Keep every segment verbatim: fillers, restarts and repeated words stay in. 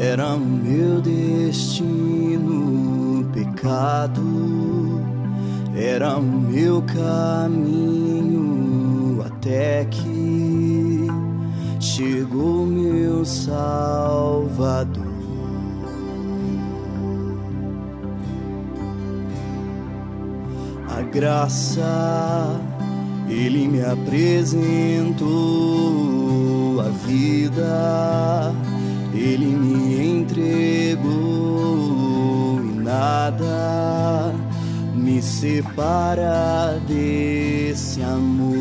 Era o meu destino, pecado, era o meu caminho, até que chegou meu Salvador. A graça Ele me apresentou, a vida Ele me entregou, e nada me separa desse amor.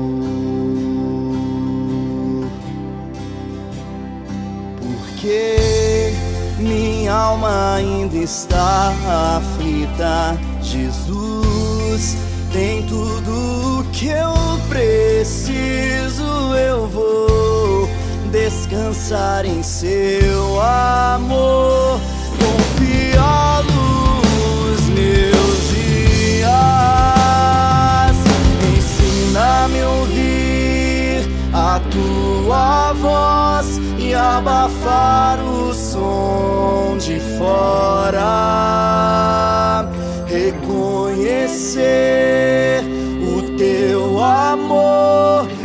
Porque minha alma ainda está aflita, Jesus tem tudo que eu preciso. Eu vou descansar em seu amor, confiá-lo os meus dias. Ensina-me a ouvir a tua voz e abafar o som de fora. Reconhecer o teu amor